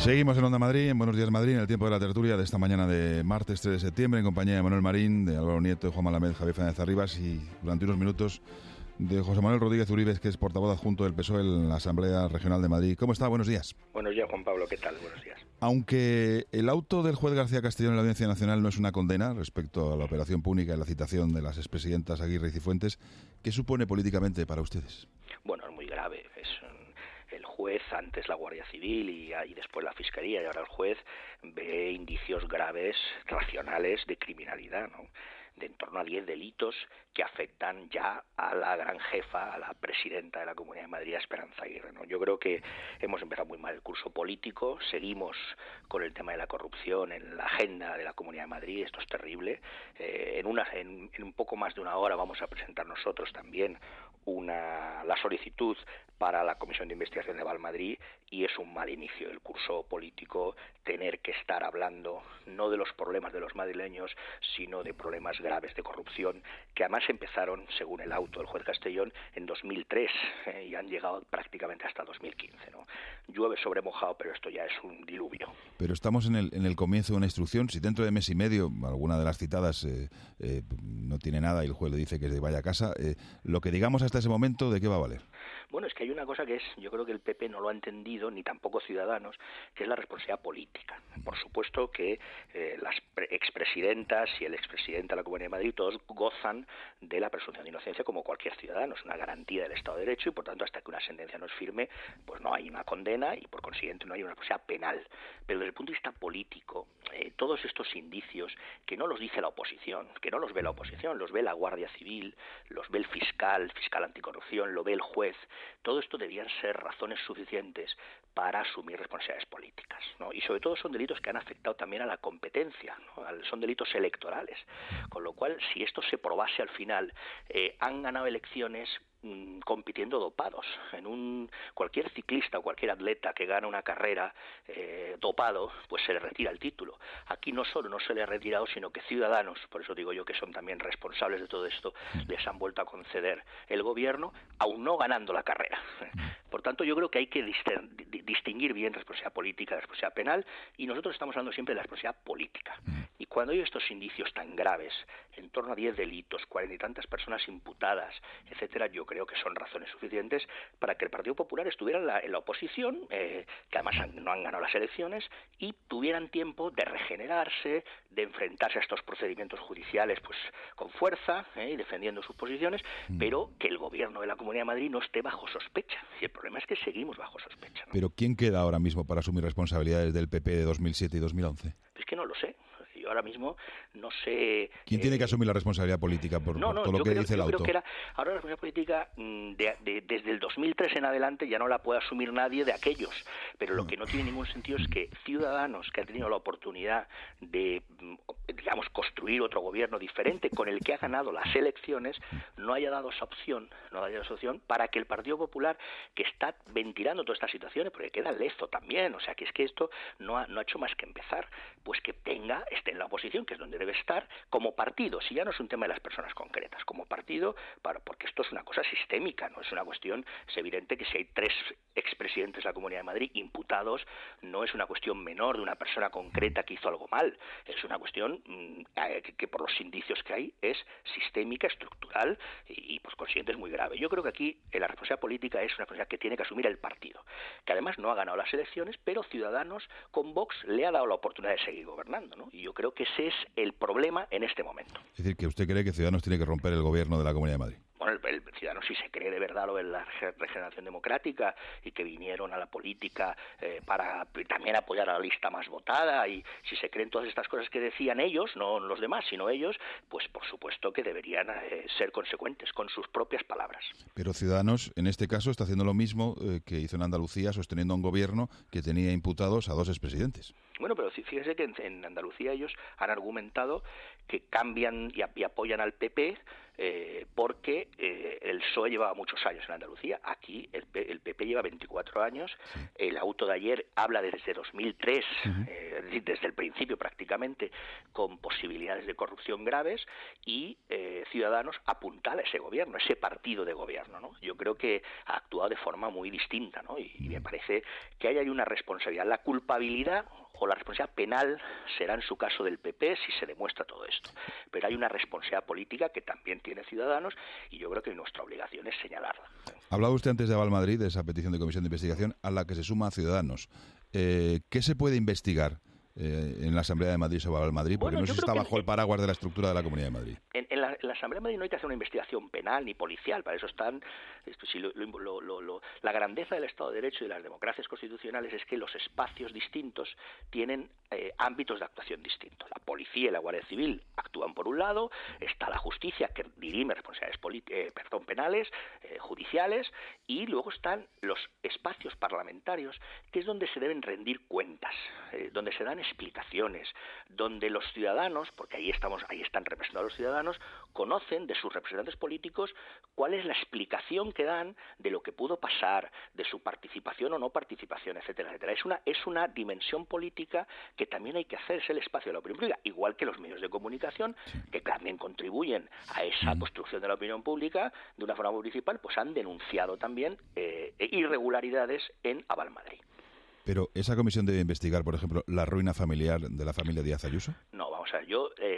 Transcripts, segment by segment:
Seguimos en Onda Madrid, en Buenos Días Madrid, en el tiempo de la tertulia de esta mañana de martes 3 de septiembre, en compañía de Manuel Marín, de Álvaro Nieto, de Juan Malamed, Javier Fernández Arribas y durante unos minutos de José Manuel Rodríguez Uribes, que es portavoz adjunto del PSOE en la Asamblea Regional de Madrid. ¿Cómo está? Buenos días. Buenos días, Juan Pablo. ¿Qué tal? Buenos días. Aunque el auto del juez García Castellón en la Audiencia Nacional no es una condena respecto a la operación púnica y la citación de las expresidentas Aguirre y Cifuentes, ¿qué supone políticamente para ustedes? Bueno, es muy grave. El juez, antes la Guardia Civil y después la Fiscalía, y ahora el juez ve indicios graves, racionales de criminalidad, ¿no? De en torno a 10 delitos que afectan ya a la gran jefa, a la presidenta de la Comunidad de Madrid, Esperanza Aguirre, ¿no? Yo creo que hemos empezado muy mal el curso político, seguimos con el tema de la corrupción en la agenda de la Comunidad de Madrid, esto es terrible. En un poco más de una hora vamos a presentar nosotros también la solicitud para la Comisión de Investigación de Valmadrid, y es un mal inicio del curso político tener que estar hablando no de los problemas de los madrileños, sino de problemas graves de corrupción que además empezaron, según el auto del juez Castellón, en 2003 y han llegado prácticamente hasta 2015, ¿no? Llueve sobre mojado, pero esto ya es un diluvio. Pero estamos en el comienzo de una instrucción. Si dentro de mes y medio alguna de las citadas no tiene nada y el juez le dice que vaya a casa, lo que digamos hasta ese momento, ¿de qué va a valer? Bueno, es que hay una cosa que yo creo que el PP no lo ha entendido, ni tampoco Ciudadanos, que es la responsabilidad política. Por supuesto que las expresidentas y el expresidente de la Comunidad de Madrid todos gozan de la presunción de inocencia como cualquier ciudadano, es una garantía del Estado de Derecho y por tanto hasta que una sentencia no es firme, pues no hay una condena y por consiguiente no hay una responsabilidad penal. Pero desde el punto de vista político, todos estos indicios que no los dice la oposición, que no los ve la oposición, los ve la Guardia Civil, los ve el fiscal anticorrupción, lo ve el juez, todo esto debían ser razones suficientes para asumir responsabilidades políticas, ¿no? Y sobre todo son delitos que han afectado también a la competencia, ¿no? Son delitos electorales, con lo cual si esto se probase al final, han ganado elecciones compitiendo dopados. Cualquier ciclista o cualquier atleta que gana una carrera dopado, pues se le retira el título. Aquí no solo no se le ha retirado, sino que Ciudadanos, por eso digo yo que son también responsables de todo esto, les han vuelto a conceder el gobierno, aún no ganando la carrera. Por tanto, yo creo que hay que distinguir bien responsabilidad política de responsabilidad penal, y nosotros estamos hablando siempre de la responsabilidad política. Y cuando hay estos indicios tan graves, en torno a 10 delitos, 40 y tantas personas imputadas, etcétera, yo creo que son razones suficientes para que el Partido Popular estuviera en la oposición, que además no han ganado las elecciones, y tuvieran tiempo de regenerarse, de enfrentarse a estos procedimientos judiciales pues con fuerza, y defendiendo sus posiciones, pero que el gobierno de la Comunidad de Madrid no esté bajo sospecha. Y el problema es que seguimos bajo sospecha, ¿no? Pero ¿quién queda ahora mismo para asumir responsabilidades del PP de 2007 y 2011? Es que no lo sé. Yo ahora mismo no sé... ¿Quién tiene que asumir la responsabilidad política por todo lo que dice el auto? Yo creo que ahora la responsabilidad política desde el 2003 en adelante ya no la puede asumir nadie de aquellos. Pero lo que no tiene ningún sentido es que Ciudadanos, que ha tenido la oportunidad de, digamos, construir otro gobierno diferente con el que ha ganado las elecciones, no haya dado esa opción, para que el Partido Popular, que está ventilando todas estas situaciones, porque queda lezo también, o sea, que es que esto no ha hecho más que empezar, pues que esté en la oposición, que es donde debe estar, como partido, si ya no es un tema de las personas concretas, como partido, porque esto es una cosa sistémica, no es una cuestión, es evidente que si hay 3 expresidentes de la Comunidad de Madrid imputados, no es una cuestión menor de una persona concreta que hizo algo mal, es una cuestión que por los indicios que hay es sistémica, estructural y por consiguiente es muy grave. Yo creo que aquí la responsabilidad política es una responsabilidad que tiene que asumir el partido, que además no ha ganado las elecciones, pero Ciudadanos con Vox le ha dado la oportunidad de seguir gobernando, ¿no? Y yo creo que ese es el problema en este momento. Es decir, que usted cree que Ciudadanos tiene que romper el gobierno de la Comunidad de Madrid. Bueno, el Ciudadanos, si se cree de verdad lo de la regeneración democrática y que vinieron a la política para también apoyar a la lista más votada, y si se creen todas estas cosas que decían ellos, no los demás, sino ellos, pues por supuesto que deberían ser consecuentes con sus propias palabras. Pero Ciudadanos, en este caso, está haciendo lo mismo que hizo en Andalucía, sosteniendo a un gobierno que tenía imputados a 2 expresidentes. Bueno, pero fíjese que en Andalucía ellos han argumentado que cambian y apoyan al PP porque el PSOE llevaba muchos años en Andalucía. Aquí el PP lleva 24 años. El auto de ayer habla desde 2003, es decir, desde el principio prácticamente, con posibilidades de corrupción graves, y Ciudadanos apuntala a ese gobierno, ese partido de gobierno, ¿no? Yo creo que ha actuado de forma muy distinta, ¿no? Y me parece que hay una responsabilidad. La culpabilidad o la responsabilidad penal será en su caso del PP si se demuestra todo esto. Pero hay una responsabilidad política que también tiene Ciudadanos, y yo creo que nuestra obligación es señalarla. Hablaba usted antes de Aval Madrid, de esa petición de comisión de investigación a la que se suma Ciudadanos. ¿Qué se puede investigar en la Asamblea de Madrid sobre Aval Madrid? Porque no sé si está bajo el paraguas de la estructura de la Comunidad de Madrid. En la Asamblea de Madrid no hay que hacer una investigación penal ni policial, para eso están... la grandeza del Estado de Derecho y de las democracias constitucionales es que los espacios distintos tienen ámbitos de actuación distintos. La policía y la Guardia Civil actúan por un lado, está la justicia que dirime responsabilidades penales, judiciales, y luego están los espacios parlamentarios, que es donde se deben rendir cuentas, donde se dan explicaciones, donde los ciudadanos, porque ahí están representados los ciudadanos, conocen de sus representantes políticos cuál es la explicación que dan de lo que pudo pasar, de su participación o no participación, etcétera, etcétera. Es una dimensión política que también hay que hacer, es el espacio de la opinión pública, igual que los medios de comunicación, que también contribuyen a esa construcción de la opinión pública de una forma municipal, pues han denunciado también irregularidades en Aval Madrid. Pero ¿esa comisión debe investigar, por ejemplo, la ruina familiar de la familia Díaz Ayuso? No, vamos a ver,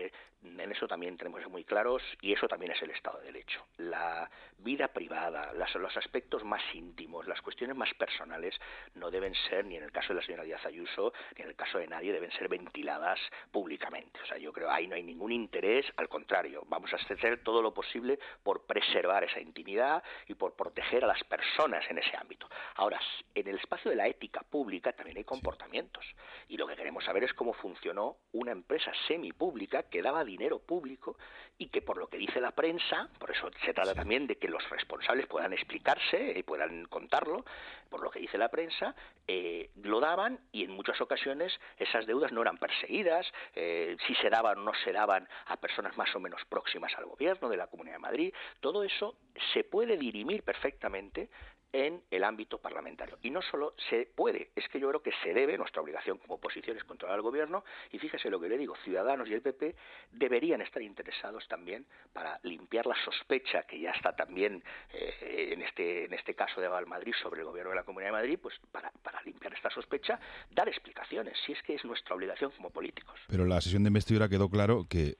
en eso también tenemos que ser muy claros, y eso también es el Estado de Derecho. La vida privada, los aspectos más íntimos, las cuestiones más personales no deben ser, ni en el caso de la señora Díaz Ayuso, ni en el caso de nadie, deben ser ventiladas públicamente. O sea, yo creo que ahí no hay ningún interés, al contrario, vamos a hacer todo lo posible por preservar esa intimidad y por proteger a las personas en ese ámbito. Ahora, en el espacio de la ética pública también hay comportamientos, y lo que queremos saber es cómo funcionó una empresa semipública que daba dinero público y que, por lo que dice la prensa, por eso se trata también de que los responsables puedan explicarse y puedan contarlo, por lo que dice la prensa, lo daban, y en muchas ocasiones esas deudas no eran perseguidas, si se daban o no se daban a personas más o menos próximas al gobierno de la Comunidad de Madrid. Todo eso se puede dirimir perfectamente en el ámbito parlamentario. Y no solo se puede, es que yo creo que se debe, nuestra obligación como oposición es controlar al gobierno, y fíjese lo que le digo, Ciudadanos y el PP deberían estar interesados también para limpiar la sospecha que ya está también en este caso de Aval Madrid sobre el gobierno de la Comunidad de Madrid, pues para limpiar esta sospecha, dar explicaciones, si es que es nuestra obligación como políticos. Pero en la sesión de investidura quedó claro que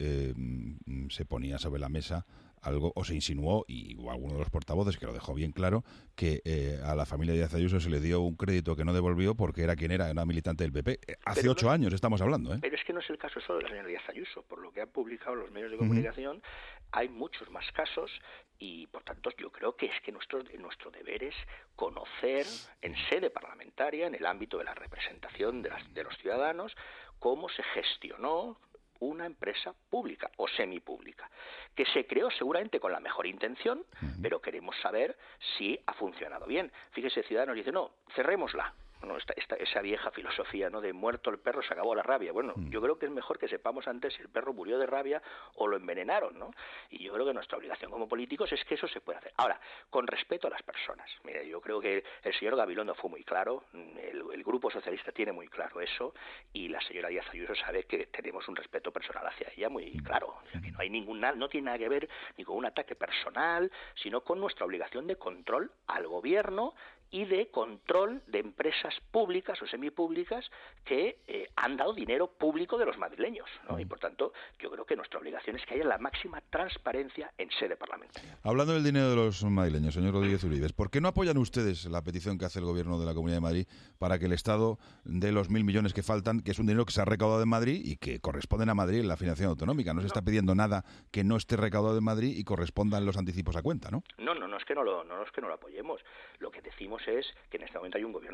se ponía sobre la mesa algo, o se insinuó, y alguno de los portavoces que lo dejó bien claro, que a la familia Díaz Ayuso se le dio un crédito que no devolvió porque era quien era militante del PP. Hace 8 años estamos hablando, ¿eh? Pero es que no es el caso solo de la señora Díaz Ayuso. Por lo que han publicado los medios de comunicación, hay muchos más casos, y por tanto yo creo que es que nuestro deber es conocer en sede parlamentaria, en el ámbito de la representación de los ciudadanos, cómo se gestionó una empresa pública o semipública, que se creó seguramente con la mejor intención, pero queremos saber si ha funcionado bien. Fíjese, Ciudadanos dice, no, cerrémosla. Bueno, esa vieja filosofía, ¿no?, de muerto el perro se acabó la rabia. Bueno, yo creo que es mejor que sepamos antes si el perro murió de rabia o lo envenenaron, ¿no? Y yo creo que nuestra obligación como políticos es que eso se puede hacer. Ahora, con respeto a las personas. Mire, yo creo que el señor Gabilondo fue muy claro, el Grupo Socialista tiene muy claro eso, y la señora Díaz Ayuso sabe que tenemos un respeto personal hacia ella muy claro. O sea, que no hay no tiene nada que ver ni con un ataque personal, sino con nuestra obligación de control al gobierno y de control de empresas públicas o semipúblicas que han dado dinero público de los madrileños, ¿no? Y por tanto, yo creo que nuestra obligación es que haya la máxima transparencia en sede parlamentaria. Hablando del dinero de los madrileños, señor Rodríguez Uribes, ¿por qué no apoyan ustedes la petición que hace el Gobierno de la Comunidad de Madrid para que el Estado dé los 1.000 millones que faltan, que es un dinero que se ha recaudado en Madrid y que corresponden a Madrid en la financiación autonómica? No se está pidiendo nada que no esté recaudado en Madrid y correspondan los anticipos a cuenta, ¿no? No es que no lo apoyemos. Lo que decimos es que en este momento hay un gobierno en funciones.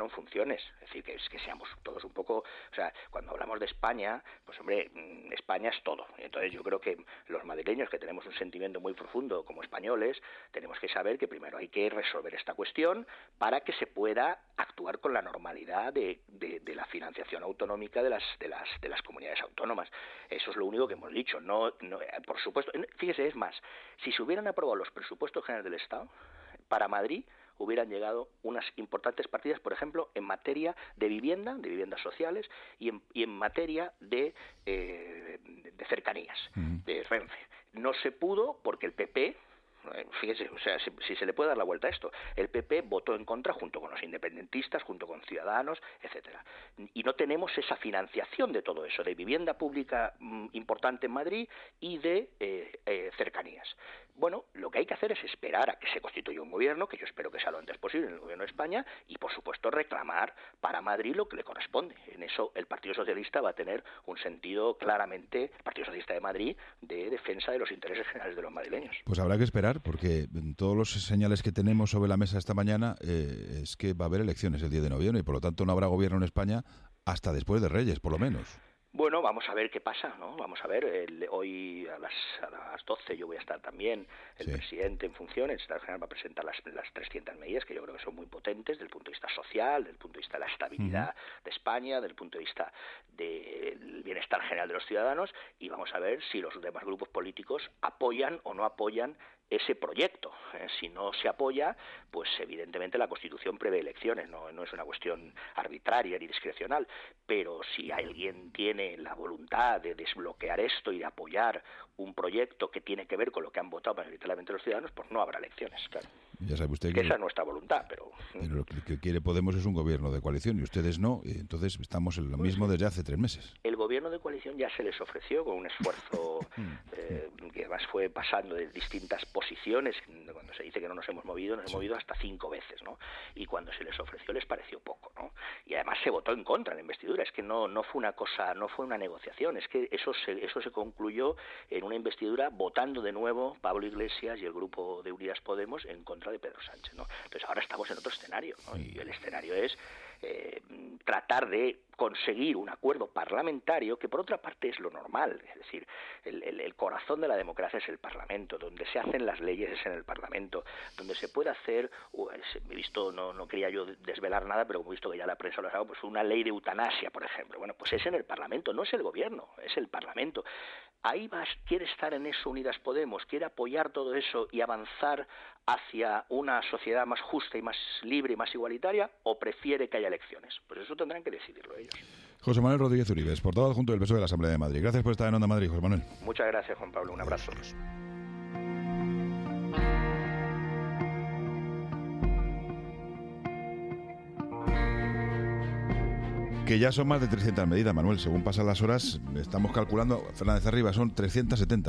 elecciones. Es decir, que seamos todos un poco... O sea, cuando hablamos de España, pues hombre, España es todo. Entonces yo creo que los madrileños, que tenemos un sentimiento muy profundo como españoles, tenemos que saber que primero hay que resolver esta cuestión para que se pueda actuar con la normalidad de la financiación autonómica de las comunidades autónomas. Eso es lo único que hemos dicho. No, por supuesto, fíjese, es más, si se hubieran aprobado los presupuestos generales del Estado, para Madrid hubieran llegado unas importantes partidas, por ejemplo, en materia de viviendas sociales y en materia de cercanías, de Renfe. No se pudo porque el PP... Fíjese, o sea, si se le puede dar la vuelta a esto, el PP votó en contra junto con los independentistas, junto con Ciudadanos, etcétera. Y no tenemos esa financiación de todo eso, de vivienda pública importante en Madrid y de cercanías. Bueno, lo que hay que hacer es esperar a que se constituya un gobierno, que yo espero que sea lo antes posible, el gobierno de España, y por supuesto reclamar para Madrid lo que le corresponde. En eso el Partido Socialista va a tener un sentido claramente, el Partido Socialista de Madrid, de defensa de los intereses generales de los madrileños. Pues habrá que esperar, porque todos los señales que tenemos sobre la mesa esta mañana es que va a haber elecciones el 10 de noviembre y por lo tanto no habrá gobierno en España hasta después de Reyes, por lo menos. Bueno, vamos a ver qué pasa, ¿no? Vamos a ver, hoy a las 12 yo voy a estar también, el presidente en funciones, el secretario general va a presentar las 300 medidas que yo creo que son muy potentes desde el punto de vista social, desde el punto de vista de la estabilidad de España, desde el punto de vista del bienestar general de los ciudadanos, y vamos a ver si los demás grupos políticos apoyan o no apoyan ese proyecto. Si no se apoya, pues evidentemente la Constitución prevé elecciones, no es una cuestión arbitraria ni discrecional, pero si alguien tiene la voluntad de desbloquear esto y de apoyar un proyecto que tiene que ver con lo que han votado mayoritariamente los ciudadanos, pues no habrá elecciones, claro. Ya sabe usted que esa es nuestra voluntad, pero lo que quiere Podemos es un gobierno de coalición y ustedes no, y entonces estamos en lo mismo desde hace 3 meses. El gobierno de coalición ya se les ofreció con un esfuerzo que además fue pasando de distintas posiciones. Cuando se dice que no nos hemos movido hasta 5 veces, ¿no? Y cuando se les ofreció les pareció poco, ¿no? Y además se votó en contra en la investidura. Es que no fue una cosa, no fue una negociación, es que eso se concluyó en una investidura votando de nuevo Pablo Iglesias y el grupo de Unidas Podemos en contra de Pedro Sánchez, ¿no? Entonces ahora estamos en otro escenario, ¿no? Y el escenario es tratar de conseguir un acuerdo parlamentario, que por otra parte es lo normal, es decir, el corazón de la democracia es el Parlamento, donde se hacen las leyes es en el Parlamento, donde se puede hacer, he visto, no quería yo desvelar nada, pero he visto que ya la prensa lo ha dado, pues una ley de eutanasia, por ejemplo, bueno, pues es en el Parlamento, no es el gobierno, es el Parlamento. Ahí quiere estar en eso Unidas Podemos, quiere apoyar todo eso y avanzar hacia una sociedad más justa y más libre y más igualitaria, o prefiere que haya elecciones. Pues eso tendrán que decidirlo ellos. José Manuel Rodríguez Uribes, portavoz adjunto del PSOE de la Asamblea de Madrid. Gracias por estar en Onda Madrid, José Manuel. Muchas gracias, Juan Pablo. Un abrazo. Que ya son más de 300 medidas, Manuel. Según pasan las horas, estamos calculando, Fernández Arriba, son 370.